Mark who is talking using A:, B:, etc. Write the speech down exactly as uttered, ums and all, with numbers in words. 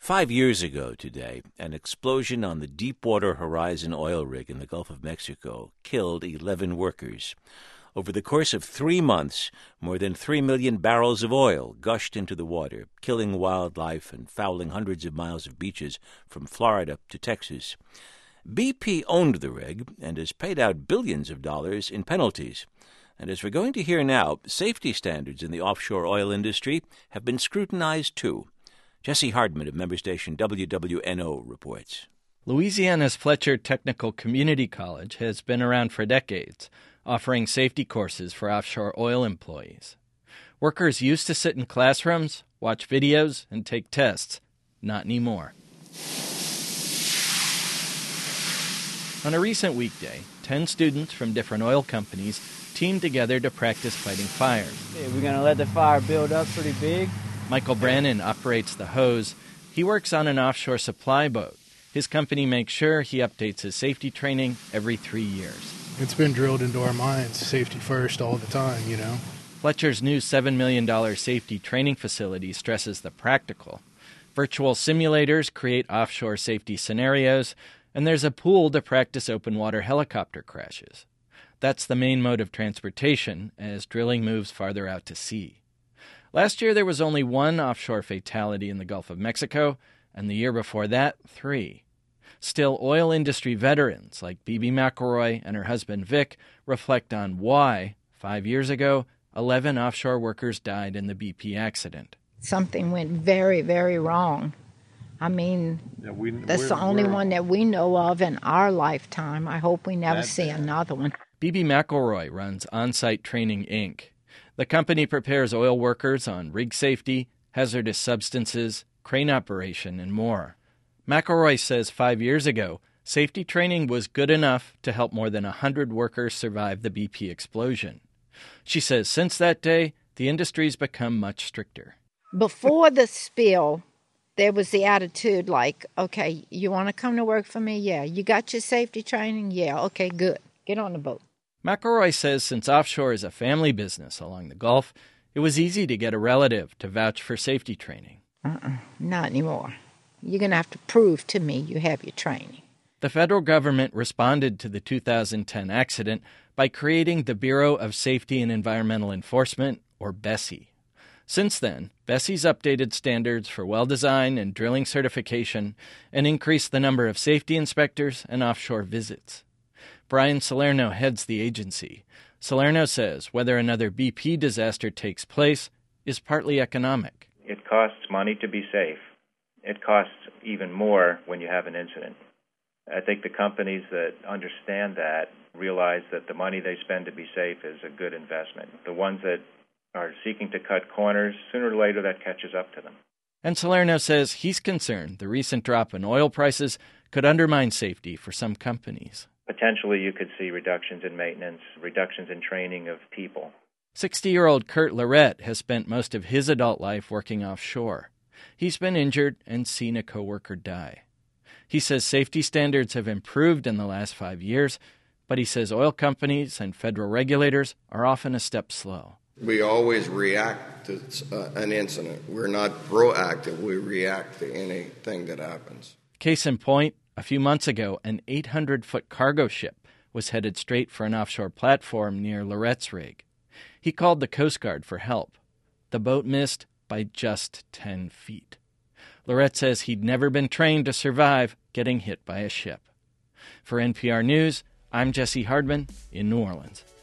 A: Five years ago today, an explosion on the Deepwater Horizon oil rig in the Gulf of Mexico killed eleven workers. Over the course of three months, more than three million barrels of oil gushed into the water, killing wildlife and fouling hundreds of miles of beaches from Florida to Texas. B P owned the rig and has paid out billions of dollars in penalties. And as we're going to hear now, safety standards in the offshore oil industry have been scrutinized too. Jesse Hardman of member station W W N O reports.
B: Louisiana's Fletcher Technical Community College has been around for decades, offering safety courses for offshore oil employees. Workers used to sit in classrooms, watch videos, and take tests. Not anymore. On a recent weekday, ten students from different oil companies teamed together to practice fighting fires.
C: Yeah, we're going to let the fire build up pretty big.
B: Michael Brannon operates the hose. He works on an offshore supply boat. His company makes sure he updates his safety training every three years.
D: It's been drilled into our minds, safety first all the time, you know.
B: Fletcher's new seven million dollars safety training facility stresses the practical. Virtual simulators create offshore safety scenarios, and there's a pool to practice open water helicopter crashes. That's the main mode of transportation as drilling moves farther out to sea. Last year, there was only one offshore fatality in the Gulf of Mexico, and the year before that, three. Still, oil industry veterans like Bibi McElroy and her husband Vic reflect on why, five years ago, eleven offshore workers died in the B P accident.
E: Something went very, very wrong. I mean, yeah, we, that's the only one that we know of in our lifetime. I hope we never see bad. another one.
B: Bibi McElroy runs On-Site Training, Incorporated. The company prepares oil workers on rig safety, hazardous substances, crane operation, and more. McElroy says five years ago, safety training was good enough to help more than one hundred workers survive the B P explosion. She says since that day, the industry's become much stricter.
E: Before the spill, there was the attitude like, okay, you want to come to work for me? Yeah. You got your safety training? Yeah. Okay, good. Get on the boat.
B: McElroy says since offshore is a family business along the Gulf, it was easy to get a relative to vouch for safety training.
E: Uh-uh, not anymore. You're going to have to prove to me you have your training.
B: The federal government responded to the two thousand ten accident by creating the Bureau of Safety and Environmental Enforcement, or BSEE. Since then, BSEE's updated standards for well design and drilling certification and increased the number of safety inspectors and offshore visits. Brian Salerno heads the agency. Salerno says whether another B P disaster takes place is partly economic.
F: It costs money to be safe. It costs even more when you have an incident. I think the companies that understand that realize that the money they spend to be safe is a good investment. The ones that are seeking to cut corners, sooner or later that catches up to them.
B: And Salerno says he's concerned the recent drop in oil prices could undermine safety for some companies.
F: Potentially you could see reductions in maintenance, reductions in training of people.
B: sixty-year-old Kurt Lorette has spent most of his adult life working offshore. He's been injured and seen a coworker die. He says safety standards have improved in the last five years, but he says oil companies and federal regulators are often a step slow.
G: We always react to uh, an incident. We're not proactive. We react to anything that happens.
B: Case in point, a few months ago, an eight hundred foot cargo ship was headed straight for an offshore platform near Lorette's rig. He called the Coast Guard for help. The boat missed by just ten feet. Lorette says he'd never been trained to survive getting hit by a ship. For N P R News, I'm Jesse Hardman in New Orleans.